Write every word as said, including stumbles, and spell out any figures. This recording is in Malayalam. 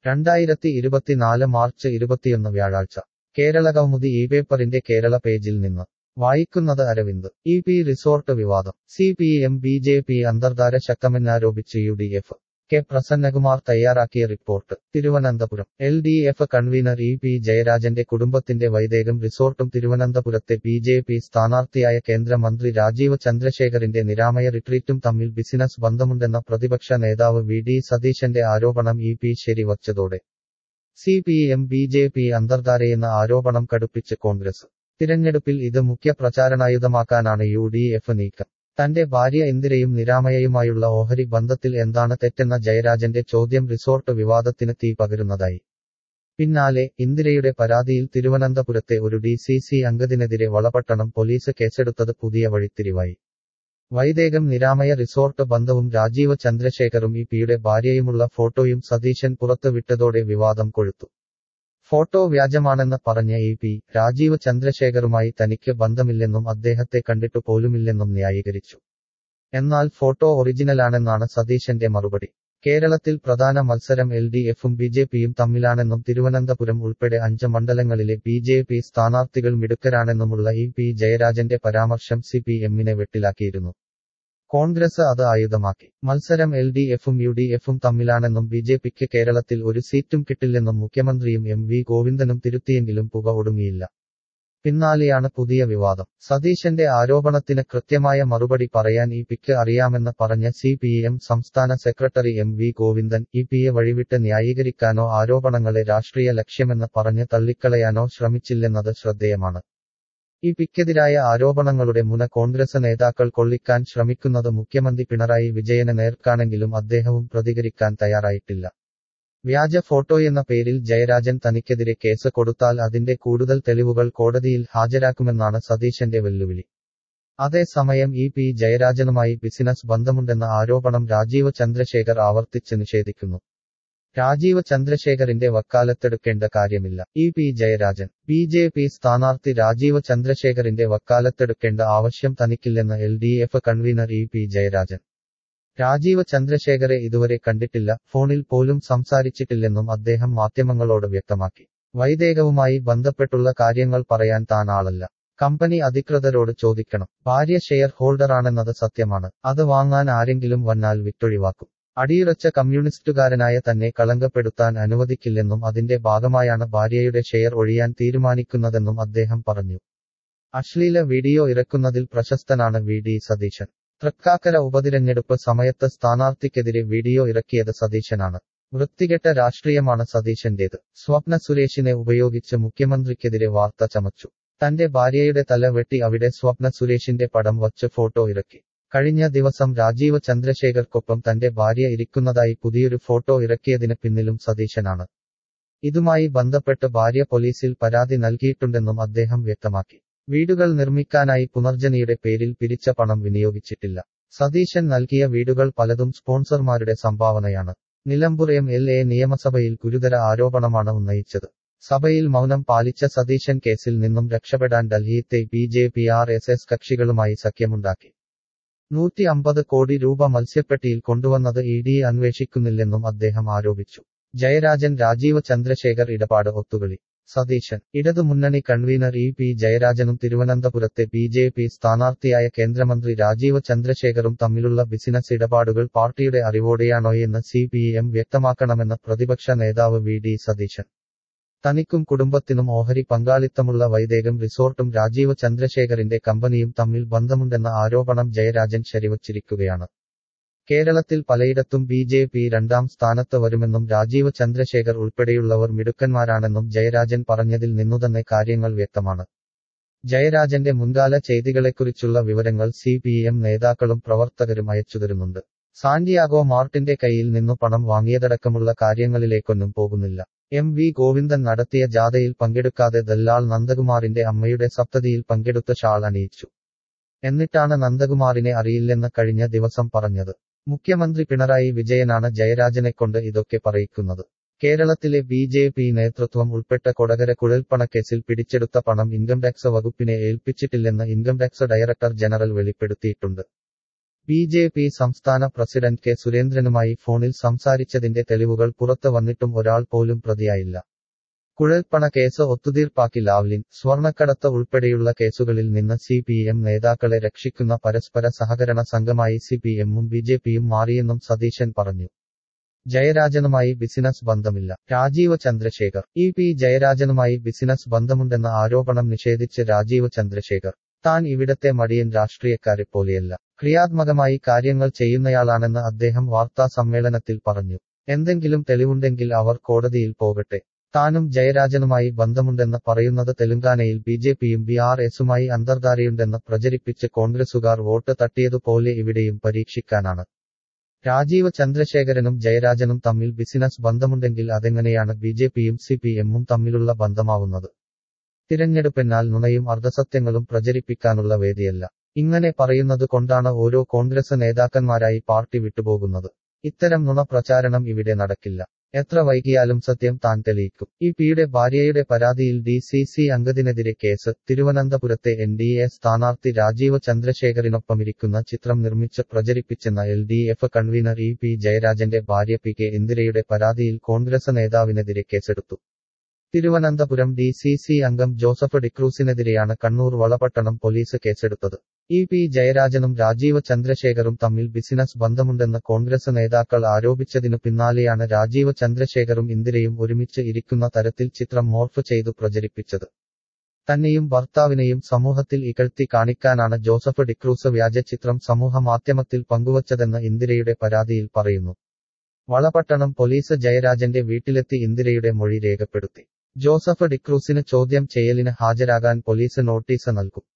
രണ്ടായിരത്തി ഇരുപത്തിനാല് മാർച്ച് ഇരുപത്തിയൊന്ന് വ്യാഴാഴ്ച കേരളകൗമുദി ഈ പേപ്പറിന്റെ കേരള പേജിൽ നിന്ന് വായിക്കുന്നത് അരവിന്ദ്. ഇ പി റിസോർട്ട് വിവാദം. C P M B J P അന്തർധാര ശക്തമെന്നാരോപിച്ച് U D F. K Prasannakumar തയ്യാറാക്കിയ റിപ്പോർട്ട്. Thiruvananthapuram. L D F convener E P ജയരാജന്റെ കുടുംബത്തിന്റെ വൈദേകം റിസോർട്ടും തിരുവനന്തപുരത്തെ ബി ജെ പി സ്ഥാനാർത്ഥിയായ കേന്ദ്രമന്ത്രി രാജീവ് ചന്ദ്രശേഖറിന്റെ നിരാമയ റിട്രീറ്റും തമ്മിൽ ബിസിനസ് ബന്ധമുണ്ടെന്ന പ്രതിപക്ഷ നേതാവ് വി ഡി സതീശന്റെ ആരോപണം ഇ പി ശരിവച്ചതോടെ C P M B J P അന്തർധാരയെന്ന ആരോപണം കടുപ്പിച്ച് കോൺഗ്രസ്. തിരഞ്ഞെടുപ്പിൽ ഇത് മുഖ്യ പ്രചാരണായുധമാക്കാനാണ് യു ഡി എഫ് നീക്കം. തന്റെ ഭാര്യ ഇന്ദിരയും നിരാമയയുമായുള്ള ഓഹരി ബന്ധത്തിൽ എന്താണ് തെറ്റെന്ന ജയരാജന്റെ ചോദ്യം റിസോർട്ട് വിവാദത്തിന് തീ പകരുന്നതായി. പിന്നാലെ ഇന്ദിരയുടെ പരാതിയിൽ തിരുവനന്തപുരത്തെ ഒരു ഡി സി സി അംഗത്തിനെതിരെ വളപട്ടണം പോലീസ് കേസെടുത്തത് പുതിയ വഴിത്തിരിവായി. വൈദേകം നിരാമയ റിസോർട്ട് ബന്ധവും രാജീവ് ചന്ദ്രശേഖറും ഇ പിയുടെ ഭാര്യയുമുള്ള ഫോട്ടോയും സതീശൻ പുറത്തുവിട്ടതോടെ വിവാദം കൊഴുത്തു. ഫോട്ടോ വ്യാജമാണെന്ന് പറഞ്ഞ ഇ പി രാജീവ് ചന്ദ്രശേഖറുമായി തനിക്ക് ബന്ധമില്ലെന്നും അദ്ദേഹത്തെ കണ്ടിട്ടു പോലുമില്ലെന്നും ന്യായീകരിച്ചു. എന്നാൽ ഫോട്ടോ ഒറിജിനലാണെന്നാണ് സതീശന്റെ മറുപടി. കേരളത്തിൽ പ്രധാന മത്സരം എൽ ഡി എഫും ബി ജെ പിയും തമ്മിലാണെന്നും തിരുവനന്തപുരം ഉൾപ്പെടെ അഞ്ച് മണ്ഡലങ്ങളിലെ ബി ജെ പി സ്ഥാനാർത്ഥികൾ മിടുക്കരാണെന്നുമുള്ള ഇ പി ജയരാജന്റെ പരാമർശം സി പി എമ്മിനെ വെട്ടിലാക്കിയിരുന്നു. കോൺഗ്രസ് അത് ആയുധമാക്കി. മത്സരം എൽ ഡി എഫും യു ഡി എഫും തമ്മിലാണെന്നും ബി ജെ പിക്ക് കേരളത്തിൽ ഒരു സീറ്റും കിട്ടില്ലെന്നും മുഖ്യമന്ത്രിയും എം വി ഗോവിന്ദനും തിരുത്തിയെങ്കിലും പുക ഒടുങ്ങിയില്ല. പിന്നാലെയാണ് പുതിയ വിവാദം. സതീശന്റെ ആരോപണത്തിന് കൃത്യമായ മറുപടി പറയാൻ ഇ പിക്ക് അറിയാമെന്ന് പറഞ്ഞ സി പി എം സംസ്ഥാന secretary M V Govindan E പിയെ വഴിവിട്ട് ന്യായീകരിക്കാനോ ആരോപണങ്ങളെ രാഷ്ട്രീയ ലക്ഷ്യമെന്ന് പറഞ്ഞ് തള്ളിക്കളയാനോ ശ്രമിച്ചില്ലെന്നത് ശ്രദ്ധേയമാണ്. ഇ പിക്കെതിരായ ആരോപണങ്ങളുടെ മുന കോൺഗ്രസ് നേതാക്കൾ കൊള്ളിക്കാൻ ശ്രമിക്കുന്നത് മുഖ്യമന്ത്രി പിണറായി വിജയന് നേർക്കാണെങ്കിലും അദ്ദേഹവും പ്രതികരിക്കാൻ തയ്യാറായിട്ടില്ല. വ്യാജ ഫോട്ടോയെന്ന പേരിൽ ജയരാജൻ തനിക്കെതിരെ കേസ് കൊടുത്താൽ അതിന്റെ കൂടുതൽ തെളിവുകൾ കോടതിയിൽ ഹാജരാക്കുമെന്നാണ് സതീശന്റെ വെല്ലുവിളി. അതേസമയം ഇ പി ജയരാജനുമായി ബിസിനസ് ബന്ധമുണ്ടെന്ന ആരോപണം രാജീവ് ചന്ദ്രശേഖർ ആവർത്തിച്ച് നിഷേധിക്കുന്നു. രാജീവ് ചന്ദ്രശേഖറിന്റെ വക്കാലത്തെടുക്കേണ്ട കാര്യമില്ല. E P Jayarajan. B J P സ്ഥാനാർത്ഥി രാജീവ് ചന്ദ്രശേഖറിന്റെ വക്കാലത്തെടുക്കേണ്ട ആവശ്യം തനിക്കില്ലെന്ന് L D F convener E P Jayarajan. Rajeev ചന്ദ്രശേഖറെ ഇതുവരെ കണ്ടിട്ടില്ല, ഫോണിൽ പോലും സംസാരിച്ചിട്ടില്ലെന്നും അദ്ദേഹം മാധ്യമങ്ങളോട് വ്യക്തമാക്കി. വൈദേകവുമായി ബന്ധപ്പെട്ടുള്ള കാര്യങ്ങൾ പറയാൻ താൻ ആളല്ല. കമ്പനി അധികൃതരോട് ചോദിക്കണം. ഭാര്യ ഷെയർ ഹോൾഡറാണെന്നത് സത്യമാണ്. അത് വാങ്ങാൻ ആരെങ്കിലും വന്നാൽ വിറ്റൊഴിവാക്കും. അടിയുറച്ച കമ്മ്യൂണിസ്റ്റുകാരനായ തന്നെ കളങ്കപ്പെടുത്താൻ അനുവദിക്കില്ലെന്നും അതിന്റെ ഭാഗമായാണ് ഭാര്യയുടെ ഷെയർ ഒഴിയാൻ തീരുമാനിക്കുന്നതെന്നും അദ്ദേഹം പറഞ്ഞു. അശ്ലീല വീഡിയോ ഇറക്കുന്നതിൽ പ്രശസ്തനാണ് വി ഡി സതീശൻ. തൃക്കാക്കര ഉപതിരഞ്ഞെടുപ്പ് സമയത്ത് സ്ഥാനാർത്ഥിക്കെതിരെ വീഡിയോ ഇറക്കിയത് സതീശനാണ്. വൃത്തികെട്ട രാഷ്ട്രീയമാണ് സതീശന്റേത്. സ്വപ്ന സുരേഷിനെ ഉപയോഗിച്ച് മുഖ്യമന്ത്രിക്കെതിരെ വാർത്ത ചമച്ചു. തന്റെ ഭാര്യയുടെ തല വെട്ടി അവിടെ സ്വപ്ന സുരേഷിന്റെ പടം വച്ച് ഫോട്ടോ ഇറക്കി. കഴിഞ്ഞ ദിവസം രാജീവ് ചന്ദ്രശേഖർക്കൊപ്പം തന്റെ ഭാര്യ ഇരിക്കുന്നതായി പുതിയൊരു ഫോട്ടോ ഇറക്കിയതിന് പിന്നിലും സതീശനാണ്. ഇതുമായി ബന്ധപ്പെട്ട് ഭാര്യ പോലീസിൽ പരാതി നൽകിയിട്ടുണ്ടെന്നും അദ്ദേഹം വ്യക്തമാക്കി. വീടുകൾ നിർമ്മിക്കാനായി പുനർജനിയുടെ പേരിൽ പിരിച്ച പണം വിനിയോഗിച്ചിട്ടില്ല. സതീശൻ നൽകിയ വീടുകൾ പലതും സ്പോൺസർമാരുടെ സംഭാവനയാണ്. നിലമ്പൂർ എം എൽ എ നിയമസഭയിൽ ഗുരുതര ആരോപണമാണ് ഉന്നയിച്ചത്. സഭയിൽ മൗനം പാലിച്ച സതീശൻ കേസിൽ നിന്നും രക്ഷപ്പെടാൻ ഡൽഹിയിലെ B J P R S S കക്ഷികളുമായി സഖ്യമുണ്ടാക്കി. നൂറ്റി അമ്പത് കോടി രൂപ മത്സ്യപ്പെട്ടിയിൽ കൊണ്ടുവന്നത് ഇ ഡി അന്വേഷിക്കുന്നില്ലെന്നും അദ്ദേഹം ആരോപിച്ചു. ജയരാജൻ രാജീവ് ചന്ദ്രശേഖർ ഇടപാട് ഒത്തുകളി. സതീശൻ. ഇടതുമുന്നണി കൺവീനർ ഇ പി ജയരാജനും തിരുവനന്തപുരത്തെ ബി ജെ പി സ്ഥാനാർത്ഥിയായ കേന്ദ്രമന്ത്രി രാജീവ് ചന്ദ്രശേഖറും തമ്മിലുള്ള ബിസിനസ് ഇടപാടുകൾ പാർട്ടിയുടെ അറിവോടെയാണോയെന്ന് സി പി എം വ്യക്തമാക്കണമെന്ന് പ്രതിപക്ഷ നേതാവ് വി ഡി സതീശൻ. തനിക്കും കുടുംബത്തിനും ഓഹരി പങ്കാളിത്തമുള്ള വൈദേകം റിസോർട്ടും രാജീവ് ചന്ദ്രശേഖറിന്റെ കമ്പനിയും തമ്മിൽ ബന്ധമുണ്ടെന്ന ആരോപണം ജയരാജൻ ശരിവച്ചിരിക്കുകയാണ്. കേരളത്തിൽ പലയിടത്തും ബി ജെ പി രണ്ടാം സ്ഥാനത്ത് വരുമെന്നും രാജീവ് ചന്ദ്രശേഖർ ഉൾപ്പെടെയുള്ളവർ മിടുക്കന്മാരാണെന്നും ജയരാജൻ പറഞ്ഞതിൽ നിന്നുതന്നെ കാര്യങ്ങൾ വ്യക്തമാണ്. ജയരാജന്റെ മുൻകാല ചെയ്തികളെക്കുറിച്ചുള്ള വിവരങ്ങൾ സി പി എം നേതാക്കളും പ്രവർത്തകരും അയച്ചുതരുന്നുണ്ട്. സാന്റിയാഗോ മാർട്ടിന്റെ കയ്യിൽ നിന്നു പണം വാങ്ങിയതടക്കമുള്ള കാര്യങ്ങളിലേക്കൊന്നും പോകുന്നില്ല. എം വി ഗോവിന്ദൻ നടത്തിയ ജാഥയിൽ പങ്കെടുക്കാതെ ദല്ലാൾ നന്ദകുമാറിന്റെ അമ്മയുടെ സപ്തതിയിൽ പങ്കെടുത്ത ഷാൾ അണിയിച്ചു. എന്നിട്ടാണ് നന്ദകുമാറിനെ അറിയില്ലെന്ന് കഴിഞ്ഞ ദിവസം പറഞ്ഞത്. മുഖ്യമന്ത്രി പിണറായി വിജയനാണ് ജയരാജനെക്കൊണ്ട് ഇതൊക്കെ പറയിക്കുന്നത്. കേരളത്തിലെ ബി ജെ പി നേതൃത്വം ഉൾപ്പെട്ട കൊടകര കുഴൽപ്പണക്കേസിൽ പിടിച്ചെടുത്ത പണം ഇൻകം ടാക്സ് വകുപ്പിനെ ഏൽപ്പിച്ചിട്ടില്ലെന്ന് ഇൻകം ടാക്സ് ഡയറക്ടർ ജനറൽ വെളിപ്പെടുത്തിയിട്ടുണ്ട്. ബി ജെ പി സംസ്ഥാന പ്രസിഡന്റ് കെ സുരേന്ദ്രനുമായി ഫോണിൽ സംസാരിച്ചതിന്റെ തെളിവുകൾ പുറത്ത് വന്നിട്ടും ഒരാൾ പോലും പ്രതിയായില്ല. കുഴൽപ്പണ കേസ് ഒത്തുതീർപ്പാക്കി ലാവ്ലിൻ, സ്വർണ്ണക്കടത്ത് ഉൾപ്പെടെയുള്ള കേസുകളിൽ നിന്ന് സി പി എം നേതാക്കളെ രക്ഷിക്കുന്ന പരസ്പര സഹകരണ സംഘമായി സി പി എമ്മും ബി ജെ പിയും മാറിയെന്നും സതീശൻ പറഞ്ഞു. ജയരാജനുമായി ബിസിനസ് ബന്ധമില്ല. രാജീവ് ചന്ദ്രശേഖർ. ഇ പി ജയരാജനുമായി ബിസിനസ് ബന്ധമുണ്ടെന്ന ആരോപണം നിഷേധിച്ച് രാജീവ് ചന്ദ്രശേഖർ. താൻ ഇവിടത്തെ മടിയൻ രാഷ്ട്രീയക്കാരെ പോലെയല്ല, ക്രിയാത്മകമായി കാര്യങ്ങൾ ചെയ്യുന്നയാളാണെന്ന് അദ്ദേഹം വാർത്താ സമ്മേളനത്തിൽ പറഞ്ഞു. എന്തെങ്കിലും തെളിവുണ്ടെങ്കിൽ അവർ കോടതിയിൽ പോകട്ടെ. താനും ജയരാജനുമായി ബന്ധമുണ്ടെന്ന് പറയുന്നത് തെലങ്കാനയിൽ ബി ജെ പിയും ബി ആർ എസുമായി അന്തർധാരയുണ്ടെന്ന് പ്രചരിപ്പിച്ച് കോൺഗ്രസുകാർ വോട്ട് തട്ടിയതുപോലെ ഇവിടെയും പരീക്ഷിക്കാനാണ്. രാജീവ് ചന്ദ്രശേഖരനും ജയരാജനും തമ്മിൽ ബിസിനസ് ബന്ധമുണ്ടെങ്കിൽ അതെങ്ങനെയാണ് ബി ജെ പിയും സി പി എമ്മും തമ്മിലുള്ള ബന്ധമാവുന്നത്? തിരഞ്ഞെടുപ്പെന്നാൽ നുണയും അർദ്ധസത്യങ്ങളും പ്രചരിപ്പിക്കാനുള്ള വേദിയല്ല. ഇങ്ങനെ പറയുന്നത് കൊണ്ടാണ് ഓരോ കോൺഗ്രസ് നേതാക്കന്മാരായി പാർട്ടി വിട്ടുപോകുന്നത്. ഇത്തരം നുണ പ്രചാരണം ഇവിടെ നടക്കില്ല. എത്ര വൈകിയാലും സത്യം താൻ തെളിയിക്കും. ഇ പിയുടെ ഭാര്യയുടെ പരാതിയിൽ ഡി സി സി അംഗത്തിനെതിരെ കേസ്. തിരുവനന്തപുരത്തെ എൻ ഡി എ സ്ഥാനാർത്ഥി രാജീവ് ചന്ദ്രശേഖറിനൊപ്പമിരിക്കുന്ന ചിത്രം നിർമ്മിച്ച് പ്രചരിപ്പിച്ചെന്ന L D F convener E P ജയരാജന്റെ ഭാര്യ പി കെ ഇന്ദിരയുടെ പരാതിയിൽ കോൺഗ്രസ് നേതാവിനെതിരെ കേസെടുത്തു. തിരുവനന്തപുരം ഡി സി സി അംഗം ജോസഫ് ഡിക്രൂസിനെതിരെയാണ് കണ്ണൂർ വളപട്ടണം പോലീസ് കേസെടുത്തത്. ഇ പി ജയരാജനും രാജീവ് ചന്ദ്രശേഖറും തമ്മിൽ ബിസിനസ് ബന്ധമുണ്ടെന്ന് കോൺഗ്രസ് നേതാക്കൾ ആരോപിച്ചതിനു പിന്നാലെയാണ് രാജീവ് ചന്ദ്രശേഖറും ഇന്ദിരയും ഒരുമിച്ച് ഇരിക്കുന്ന തരത്തിൽ ചിത്രം മോർഫ് ചെയ്തു പ്രചരിപ്പിച്ചത്. തന്നെയും ഭർത്താവിനെയും സമൂഹത്തിൽ ഇകഴ്ത്തി കാണിക്കാനാണ് ജോസഫ് ഡിക്രൂസ് വ്യാജ ചിത്രം സമൂഹമാധ്യമത്തിൽ പങ്കുവച്ചതെന്ന് ഇന്ദിരയുടെ പരാതിയിൽ പറയുന്നു. വളപട്ടണം പോലീസ് ജയരാജന്റെ വീട്ടിലെത്തി ഇന്ദിരയുടെ മൊഴി രേഖപ്പെടുത്തി. ജോസഫ് ഡിക്രൂസിന് ചോദ്യം ചെയ്യലിന് ഹാജരാകാൻ പോലീസ് നോട്ടീസ് നൽകും.